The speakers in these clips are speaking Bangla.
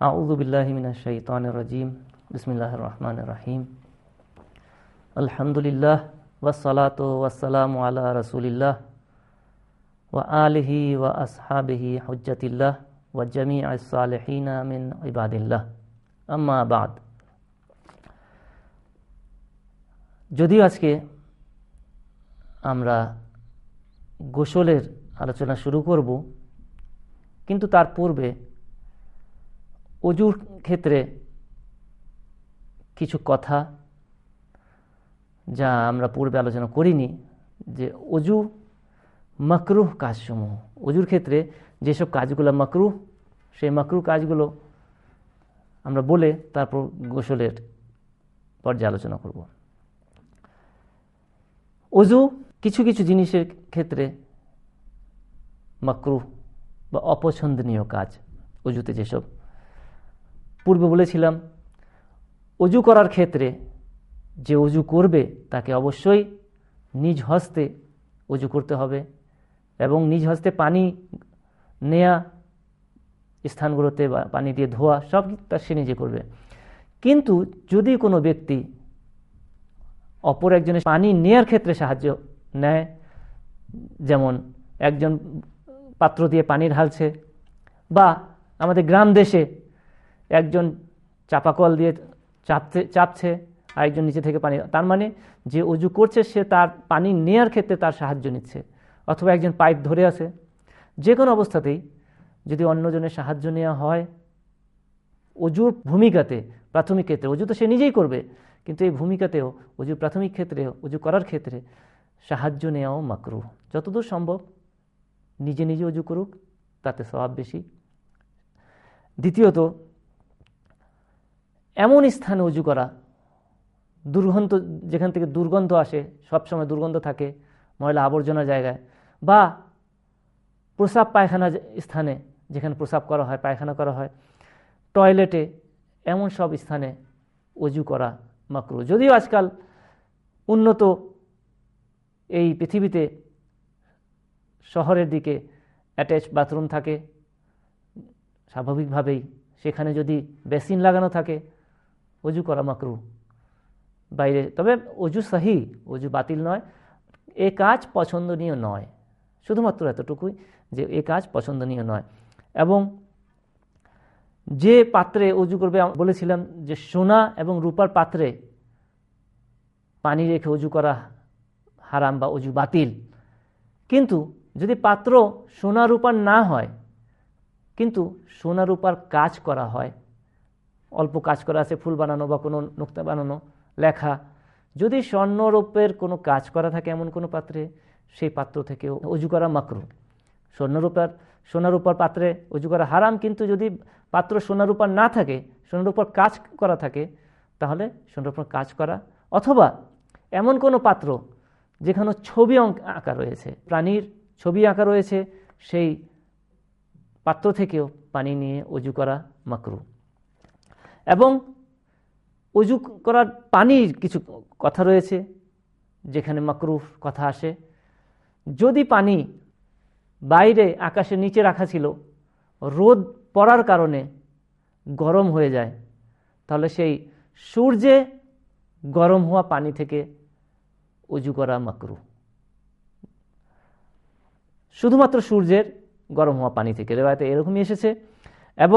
আউযু বিল্লাহি মিনাশ শাইতানির রাজিম। বিসমিল্লাহির রহমানির রহিম। আলহামদুলিল্লাহ ওয়াসসালাতু ওয়াসসালামু আলা রাসূলিল্লাহ ওয়া আলিহি ওয়া আসহাবিহি হুজ্জাতিল্লাহ ওয়া জামিআস সালিহিনা মিন ইবাদিল্লাহ। আম্মা বাদ। যদিও আজকে আমরা গোসলের আলোচনা শুরু করব, কিন্তু তার পূর্বে অজুর ক্ষেত্রে কিছু কথা যা আমরা পূর্বে আলোচনা করিনি, যে অজু মাকরুহ কাজসমূহ, অজুর ক্ষেত্রে যেসব কাজগুলো মাকরুহ, সেই মাকরুহ কাজগুলো আমরা বলে তারপর গোসলের পর্যায়ে আলোচনা করব। অজু কিছু কিছু জিনিসের ক্ষেত্রে মাকরুহ বা অপছন্দনীয় কাজ অজুতে যেসব, পূর্বে বলেছিলাম অজু করার ক্ষেত্রে যে অজু করবে তাকে অবশ্যই নিজ হস্তে অজু করতে হবে এবং নিজ হস্তে পানি নেয়া, স্থানগুলোতে বা পানি দিয়ে ধোয়া, সব তার সে নিজে করবে। কিন্তু যদি কোনো ব্যক্তি অপর একজনের পানি নেয়ার ক্ষেত্রে সাহায্য নেয়, যেমন একজন পাত্র দিয়ে পানি ঢালছে, বা আমাদের গ্রাম দেশে একজন চাপাকল দিয়ে চাপছে আর একজন নিচে থেকে পানি, তার মানে যে অজু করছে সে তার পানি নেয়ার ক্ষেত্রে তার সাহায্য নিচ্ছে, অথবা একজন পাইপ ধরে আছে। যে কোনো অবস্থাতেই যদি অন্যজনের সাহায্য নেওয়া হয় অজুর ভূমিকাতে, প্রাথমিক ক্ষেত্রে, অজু তো সে নিজেই করবে, কিন্তু এই ভূমিকাতেও অজুর প্রাথমিক ক্ষেত্রেও, অজু করার ক্ষেত্রে সাহায্য নেওয়াও মাকরুহ। যতদূর সম্ভব নিজে নিজে অজু করুক, তাতে সওয়াব বেশি। দ্বিতীয়ত, এমন স্থানে অজু করা, দুর্গন্ধ, যেখান থেকে দুর্গন্ধ আসে, সবসময় দুর্গন্ধ থাকে, ময়লা আবর্জনা জায়গায়, বা প্রস্রাব পায়খানা স্থানে, যেখানে প্রস্রাব করা হয়, পায়খানা করা হয়, টয়লেটে, এমন সব স্থানে অজু করা মাকরুহ। যদিও আজকাল উন্নত এই পৃথিবীতে শহরের দিকে অ্যাটাচ বাথরুম থাকে, স্বাভাবিকভাবেই সেখানে যদি বেসিন লাগানো থাকে অজু করা মাকরুহ বাইরে। তবে অজু সহি, অজু বাতিল নয়, এ কাজ পছন্দনীয় নয়, শুধুমাত্র এতটুকুই যে এ কাজ পছন্দনীয় নয়। এবং যে পাত্রে অজু করবে, বলেছিলাম যে সোনা এবং রূপার পাত্রে পানি রেখে অজু করা হারাম বা অজু বাতিল। কিন্তু যদি পাত্র সোনা রূপার না হয়, কিন্তু সোনা রূপার কাজ করা হয়, অল্প কাজ করা আছে, ফুল বানানো বা কোনো নুক্তা বানানো, লেখা, যদি স্বর্ণরূপের কোনো কাজ করা থাকে এমন কোনো পাত্রে, সেই পাত্র থেকেও অজু করা মাকরুহ। সোনারূপার পাত্রে অজু করা হারাম, কিন্তু যদি পাত্র সোনারূপার না থাকে, সোনারূপার কাজ করা থাকে, তাহলে সোনারূপার কাজ করা, অথবা এমন কোনো পাত্র যেখানে ছবি আঁকা রয়েছে, প্রাণীর ছবি আঁকা রয়েছে, সেই পাত্র থেকেও পানি নিয়ে অজু করা মাকরুহ। এবং অজু করার পানির কিছু কথা রয়েছে যেখানে মাকরুহ কথা আসে। যদি পানি বাইরে আকাশের নিচে রাখা ছিল, রোদ পড়ার কারণে গরম হয়ে যায়, তাহলে সেই সূর্যে গরম হওয়া পানি থেকে অজু করা মাকরুহ, শুধুমাত্র সূর্যের গরম হওয়া পানি থেকে, রিওয়ায়াতে এরকমই এসেছে। এবং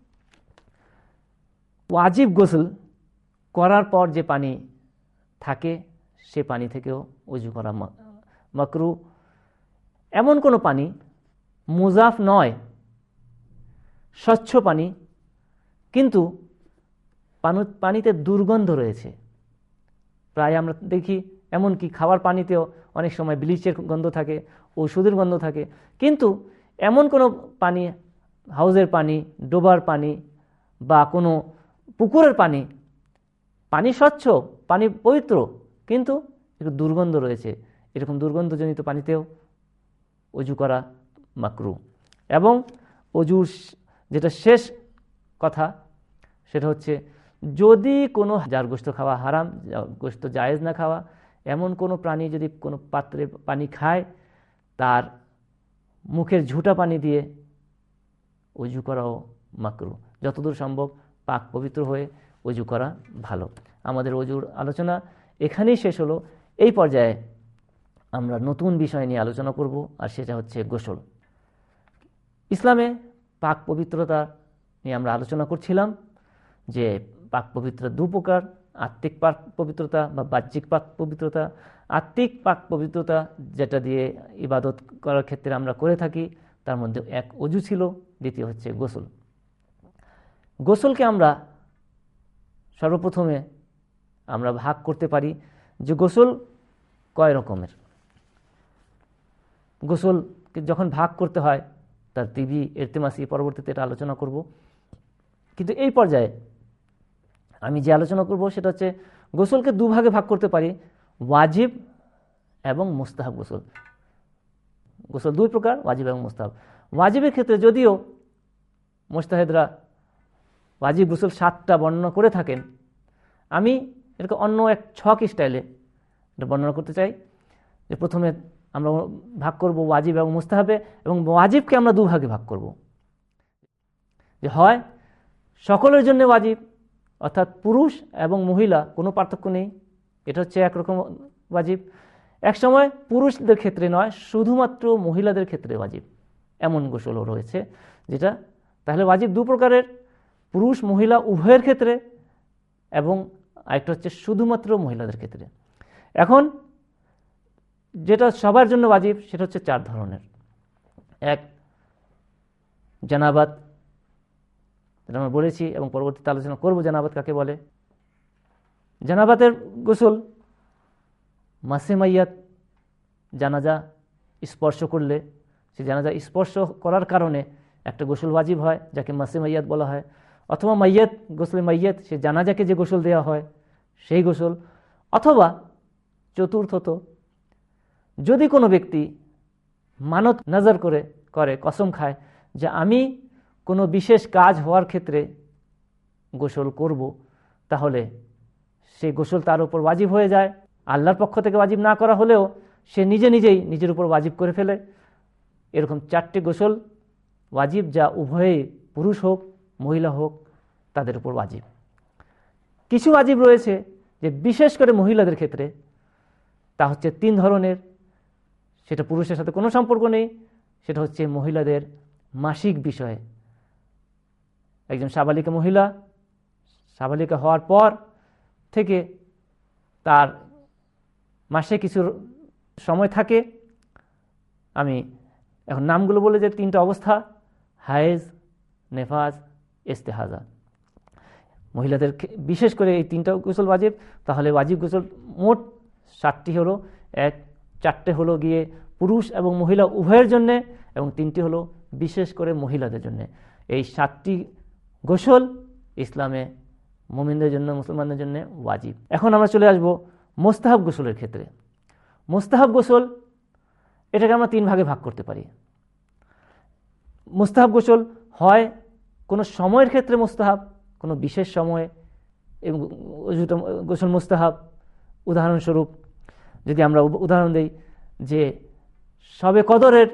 ওয়াজিব গোসল করার পর যে পানি থাকে সে পানি থেকেও অজু করা মাকরুহ। এমন কোনো পানি মুজাফ নয়, স্বচ্ছ পানি, কিন্তু পানিতে দুর্গন্ধ রয়েছে। প্রায় আমরা দেখি, এমনকি খাওয়ার পানিতেও অনেক সময় ব্লিচের গন্ধ থাকে, ওষুধের গন্ধ থাকে। কিন্তু এমন কোনো পানি, হাউজের পানি, ডোবার পানি বা কোনো পুকুরের পানি, পানি স্বচ্ছ, পানি পবিত্র, কিন্তু একটু দুর্গন্ধ রয়েছে, এরকম দুর্গন্ধজনিত পানিতেও অজু করা মাকরুহ। এবং অজুর যেটা শেষ কথা, সেটা হচ্ছে যদি কোনো, যার গোশত খাওয়া হারাম, গোশত জায়েজ না খাওয়া, এমন কোনো প্রাণী যদি কোনো পাত্রে পানি খায়, তার মুখের ঝুঁটা পানি দিয়ে অজু করাও মাকরুহ। যতদূর সম্ভব পাক পবিত্র হয়ে অজু করা ভালো। আমাদের অজুর আলোচনা এখানেই শেষ হলো। এই পর্যায়ে আমরা নতুন বিষয় নিয়ে আলোচনা করব, আর সেটা হচ্ছে গোসল। ইসলামে পাক পবিত্রতা নিয়ে আমরা আলোচনা করছিলাম যে পাক পবিত্রতা দু প্রকার, আত্মিক পাক পবিত্রতা বা বাহ্যিক পাক পবিত্রতা। আত্মিক পাক পবিত্রতা যেটা দিয়ে ইবাদত করার ক্ষেত্রে আমরা করে থাকি, তার মধ্যে এক অজু ছিল, দ্বিতীয় হচ্ছে গোসল। গোসলকে আমরা সর্বপ্রথমে আমরা ভাগ করতে পারি যে গোসল কয় রকমের। গোসলকে যখন ভাগ করতে হয় তার তিবি ইরতিমাসি পরবর্তীতে এটা আলোচনা করব। কিন্তু এই পর্যায়ে আমি যে আলোচনা করব সেটা হচ্ছে গোসলকে দুভাগে ভাগ করতে পারি, ওয়াজিব এবং মুস্তাহাব গোসল। গোসল দুই প্রকার, ওয়াজিব এবং মুস্তাহাব। ওয়াজিবের ক্ষেত্রে যদিও মুজতাহিদরা ওয়াজিব গোসল 7টা বর্ণনা করে থাকেন, আমি এটাকে অন্য এক ছক স্টাইলে এটা বর্ণনা করতে চাই। যে প্রথমে আমরা ভাগ করব ওয়াজিব এবং মুস্তাহাবে, এবং ওয়াজিবকে আমরা দুভাগে ভাগ করব। যে হয় সকলের জন্য ওয়াজিব, অর্থাৎ পুরুষ এবং মহিলা কোনো পার্থক্য নেই, এটা হচ্ছে একরকম ওয়াজিব। এক সময় পুরুষদের ক্ষেত্রে নয়, শুধুমাত্র মহিলাদের ক্ষেত্রে ওয়াজিব, এমন গোসলও রয়েছে যেটা। তাহলে ওয়াজিব দু প্রকারের, পুরুষ মহিলা উভয়ের ক্ষেত্রে, এবং আরেকটা হচ্ছে শুধুমাত্র মহিলাদের ক্ষেত্রে। এখন যেটা সবার জন্য ওয়াজিব সেটা হচ্ছে 4 ধরনের। এক, জানাবাত, যেটা আমরা বলেছি এবং পরবর্তীতে আলোচনা করব জানাবাত কাকে বলে। জানাবাতের গোসল মাসে মাইয়াত, জানাজা স্পর্শ করলে, সে জানাজা স্পর্শ করার কারণে একটা গোসল ওয়াজিব হয়, যাকে মাসে মাইয়াত বলা হয়। অথবা মাইয়াত, গোসলে মাইয়াত, সে জানাজাকে যে গোসল দেওয়া হয় সেই গোসল। অথবা চতুর্থত, যদি কোনো ব্যক্তি মানত নজর করে কসম খায় যে আমি কোনো বিশেষ কাজ হওয়ার ক্ষেত্রে গোসল করব, তাহলে সেই গোসল তার উপর ওয়াজিব হয়ে যায়। আল্লাহর পক্ষ থেকে ওয়াজিব না করা হলেও সে নিজেই নিজের উপর ওয়াজিব করে ফেলে। এরকম 4টে গোসল ওয়াজিব, যা উভয়ে পুরুষ হোক মহিলা হোক তাদের উপর ওয়াজিব। কিছু ওয়াজিব রয়েছে যে বিশেষ করে মহিলাদের ক্ষেত্রে, তা হচ্ছে 3 ধরনের। সেটা পুরুষের সাথে কোনো সম্পর্ক নেই, সেটা হচ্ছে মহিলাদের মাসিক বিষয়ে। একজন সাবালিকা মহিলা সাবালিকা হওয়ার পর থেকে তার মাসে কিছু সময় থাকে, আমি এখন নামগুলো বলে যে 3টা অবস্থা, হায়েজ, নেফাজ, ইস্তেহাজা। মহিলাদের বিশেষ করে এই 3টা গোসল ওয়াজিব। তাহলে ওয়াজিব গোসল মোট 7টি হলো। 4টে হলো গিয়ে পুরুষ এবং মহিলা উভয়ের জন্যে, এবং 3টি হলো বিশেষ করে মহিলাদের জন্য। এই 7টি গোসল ইসলামে মুমিনদের জন্য, মুসলমানদের জন্য ওয়াজিব। এখন আমরা চলে আসব মুস্তাহাব গোসলের ক্ষেত্রে। মুস্তাহাব গোসল এটাকে আমরা 3 ভাগে ভাগ করতে পারি। মুস্তাহাব গোসল হয় কোনো সময়ের ক্ষেত্রে মুস্তাহাব, কোনো বিশেষ সময়ে এবং গোসল মুস্তাহাব। উদাহরণস্বরূপ যদি আমরা উদাহরণ দেই যে শবে কদরের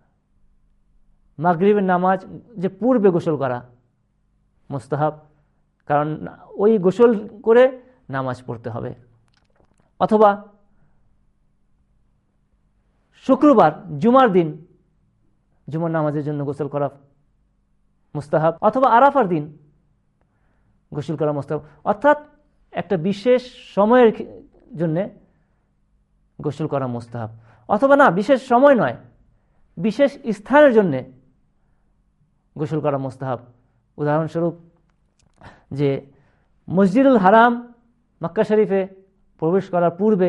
মাগরিবের নামাজ যে পূর্বে গোসল করা মুস্তাহাব, কারণ ওই গোসল করে নামাজ পড়তে হবে। অথবা শুক্রবার জুমার দিন জুমার নামাজের জন্য গোসল করা মুস্তাহাব। অথবা আরাফার দিন গোসল করা মুস্তাহাব। অর্থাৎ একটা বিশেষ সময়ের জন্য গোসল করা মুস্তাহাব। অথবা না, বিশেষ সময় নয়, বিশেষ স্থানের জন্য গোসল করা মুস্তাহাব। উদাহরণস্বরূপ যে মসজিদুল হারাম মক্কা শরীফে প্রবেশ করার পূর্বে,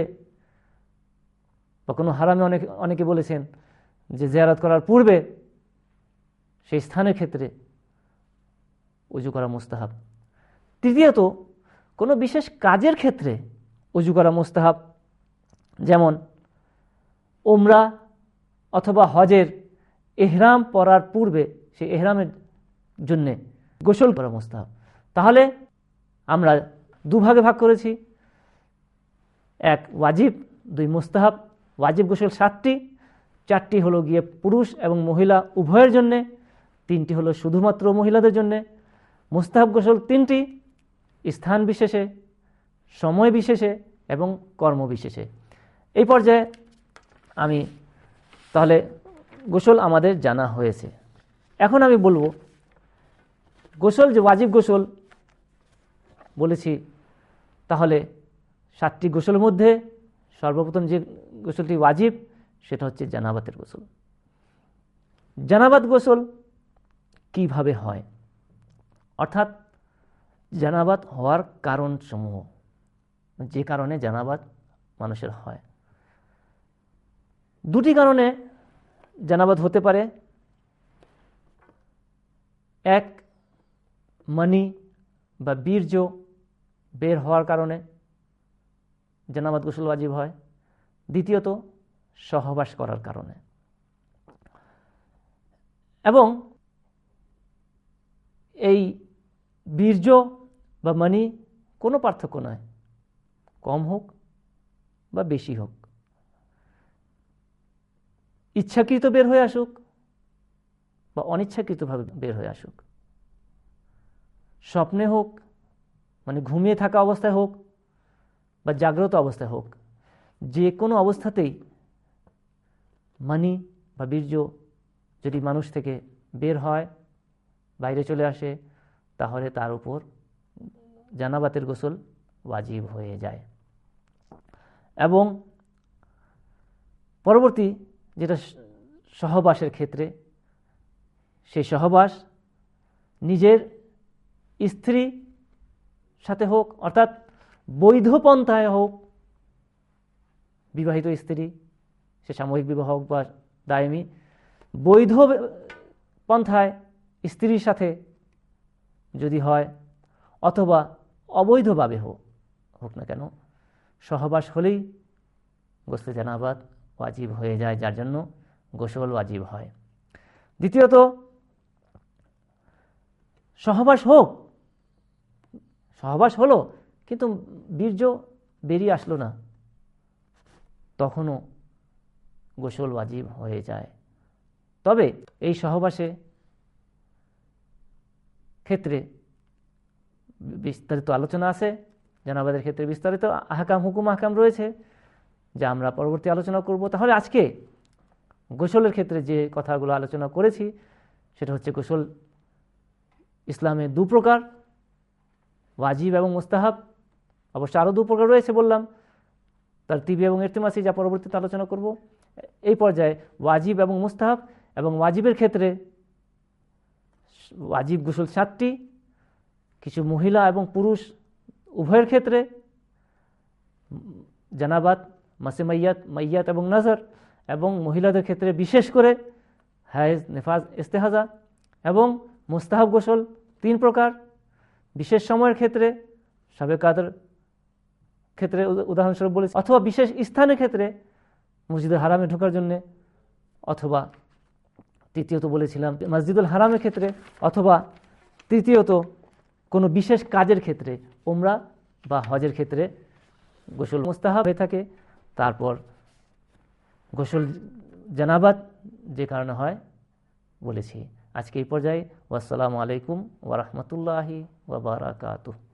বা কোনো হারামে অনেকে বলেছেন যে জিয়ারত করার পূর্বে, সেই স্থানের ক্ষেত্রে ওযু করা মুস্তাহাব। তৃতীয়ত, কোনো বিশেষ কাজের ক্ষেত্রে ওযু করা মুস্তাহাব, যেমন উমরা অথবা হজের ইহরাম পরার পূর্বে সেই ইহরামের জন্য গোসল করা মুস্তাহাব। তাহলে আমরা 2 ভাগে ভাগ করেছি, 1 ওয়াজিব, 2 মুস্তাহাব। ওয়াজিব গোসল 7টি, 4টি হলো গিয়ে পুরুষ এবং মহিলা উভয়ের জন্যে, 3টি হলো শুধুমাত্র মহিলাদের জন্য, মুস্তাহাব গোসল 3টি স্থান বিশেষে, সময় বিশেষে এবং কর্ম বিশেষে। এই পর্যায়ে আমি তাহলে গোসল আমাদের জানা হয়েছে। এখন আমি বলবো গোসল যে ওয়াজিব গোসল বলেছি, তাহলে 7টি গোসলের মধ্যে সর্বপ্রথম যে গোসলটি ওয়াজিব সেটা হচ্ছে জানাবাতের গোসল। জানাবাত গোসল কিভাবে হয়, অর্থাৎ জানাবাত হওয়ার কারণসমূহ, যে কারণে জানাবাত মানুষের হয়। 2টি কারণে জানাবাত হতে পারে। এক, মানি বা বীর্য বের হওয়ার কারণে জানাবাত গোসল ওয়াজিব হয়। দ্বিতীয়ত, সহবাস করার কারণে। এবং এই বীর্য বা মানি কোনো পার্থক্য নয়, কম হোক বা বেশি হোক, ইচ্ছাকৃত বের হয়ে আসুক বা অনিচ্ছাকৃতভাবে বের হয়ে আসুক, স্বপ্নে হোক মানে ঘুমিয়ে থাকা অবস্থায় হোক বা জাগ্রত অবস্থায় হোক, যে কোনো অবস্থাতেই মানি বা বীর্য যদি মানুষ থেকে বের হয়, বাইরে চলে আসে, তাহলে তার উপর জানাবাতের গোসল ওয়াজিব হয়ে যায়। এবং পরবর্তী যেটা সহবাসের ক্ষেত্রে, সেই সহবাস নিজের স্ত্রী সাথে হোক, অর্থাৎ বৈধ পন্থায় হোক, বিবাহিত স্ত্রী, সে সাময়িক বিবাহ হোক বা দায়মি, বৈধ পন্থায় স্ত্রীর সাথে যদি হয় অথবা অবৈধভাবে হোক না কেন, সহবাস হলেই গোসলে জানাবাত ওয়াজিব হয়ে যায়, যার জন্য গোসল ওয়াজিব হয়। দ্বিতীয়ত, সহবাস হলো কিন্তু বীর্য বেরিয়ে আসলো না, তখনও গোসল ওয়াজিব হয়ে যায়। তবে এই সহবাসে ক্ষেত্রে বিস্তারিত আলোচনা আছে, জানাবাতের ক্ষেত্রে বিস্তারিত হুকুম আহকাম রয়েছে, যা আমরা পরবর্তী আলোচনা করব। তাহলে আজকে গোসলের ক্ষেত্রে যে কথাগুলো আলোচনা করেছি সেটা হচ্ছে গোসল ইসলামে 2 প্রকার, ওয়াজিব এবং মুস্তাহাব। অবশ্য আরও 2 প্রকার রয়েছে বললাম, তারতিবি এবং ইরতিমাসি, যা পরবর্তীতে আলোচনা করব। এই পর্যায়ে ওয়াজিব এবং মুস্তাহাব, এবং ওয়াজিবের ক্ষেত্রে ওয়াজিব গোসল 7টি, কিছু মহিলা এবং পুরুষ উভয়ের ক্ষেত্রে জানাবাত, মাসে মাইয়াত এবং নজর, এবং মহিলাদের ক্ষেত্রে বিশেষ করে হায়েজ, নেফাজ, ইস্তেহাজা। এবং মুস্তাহাব গোসল 3 প্রকার, বিশেষ সময়ের ক্ষেত্রে, শবে কাদর ক্ষেত্রে উদাহরণস্বরূপ বলেছি, অথবা বিশেষ স্থানের ক্ষেত্রে মসজিদুল হারামে ঢোকার জন্য, অথবা তৃতীয়ত বলেছিলাম মসজিদুল হারামের ক্ষেত্রে, অথবা তৃতীয়ত কোনো বিশেষ কাজের ক্ষেত্রে, উমরা বা হজের ক্ষেত্রে গোসল মুস্তাহাব হয়ে থাকে। তারপর গোসল জানাবাত যে কারণে হয় বলেছি। আজকে এই পর্যায়ে, ওয়াসসালামু আলাইকুম ওয়া রাহমাতুল্লাহি ওয়া বারাকাতুহু।